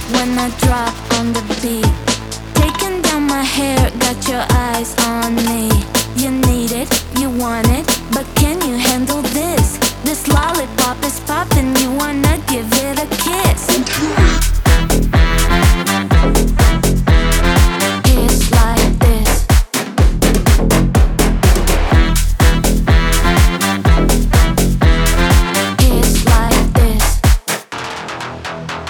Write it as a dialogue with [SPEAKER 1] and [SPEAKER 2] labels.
[SPEAKER 1] when I drop on the beat. Taking down my hair, got your eyes on me. You need it, you want it.